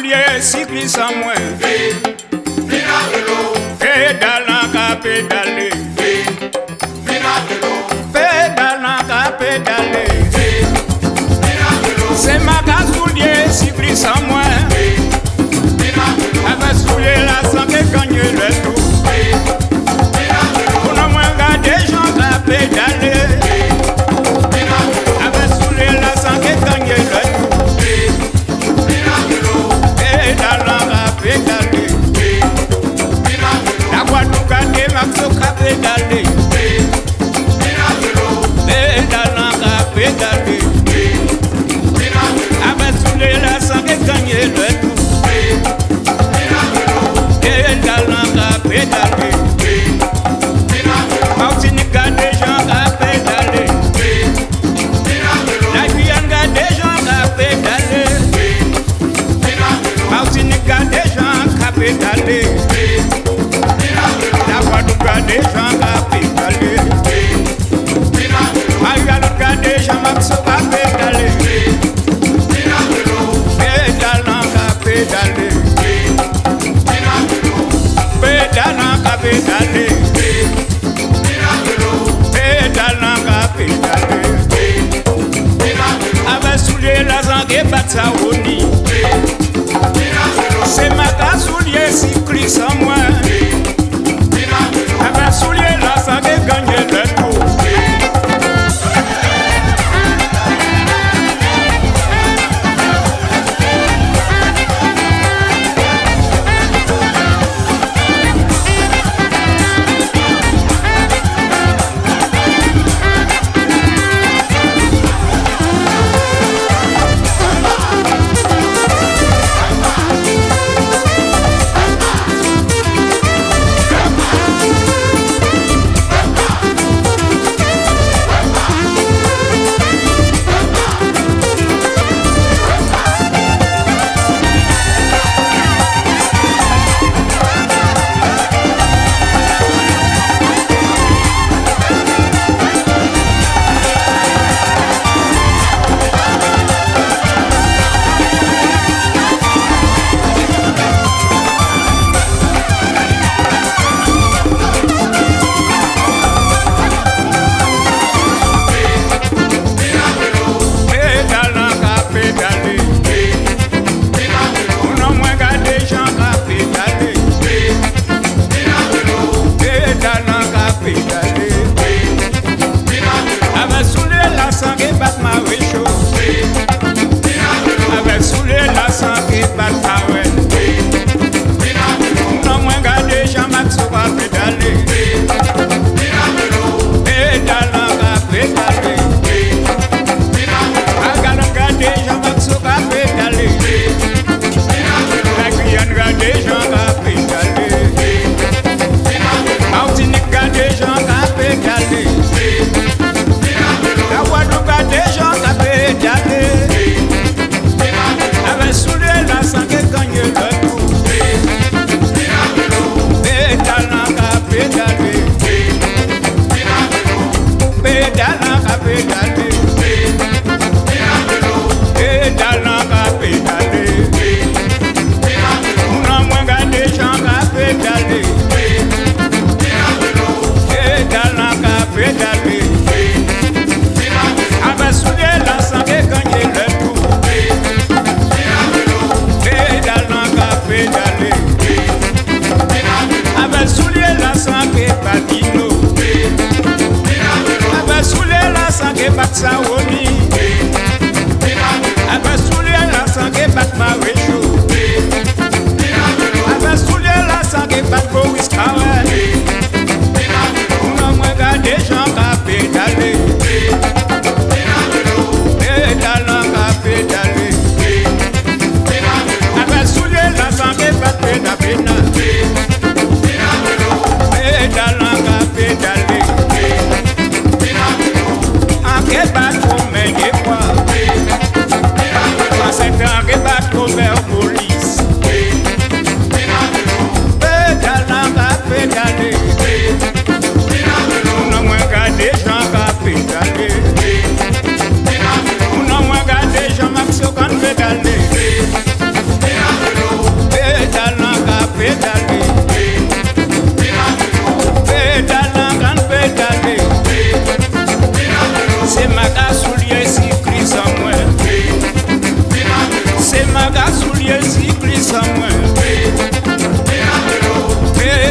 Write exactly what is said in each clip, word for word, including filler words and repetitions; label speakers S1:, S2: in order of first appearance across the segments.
S1: soulier cycliste à moi.
S2: Vina vélo,
S1: Pédalant qu'à pédaler.
S2: vina vélo,
S1: Pédalant qu'à pédaler.
S2: vina vélo,
S1: C'est ma gare soulier cycliste à moi.
S2: vina vélo,
S1: Avec soulier la santé gagne le tout.
S2: vina vélo,
S1: On a moins gardé gens qu'à pédaler.
S2: vina vélo,
S1: Avec soulier la santé gagne le tout.
S2: vina vélo,
S1: Pédalant qu'à pédaler.
S2: vina vélo,
S1: La Guadeloupe gardé Maxo qu'à pédaler.
S2: vina vélo,
S1: Pédalant qu'à pédaler.
S2: vina vélo,
S1: Avec soulier la santé gagne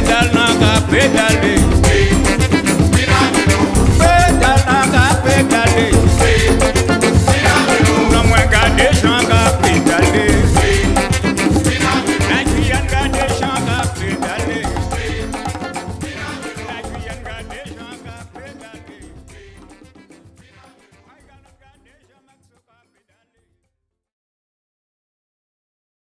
S1: pédale, n'a qu'à pédaler.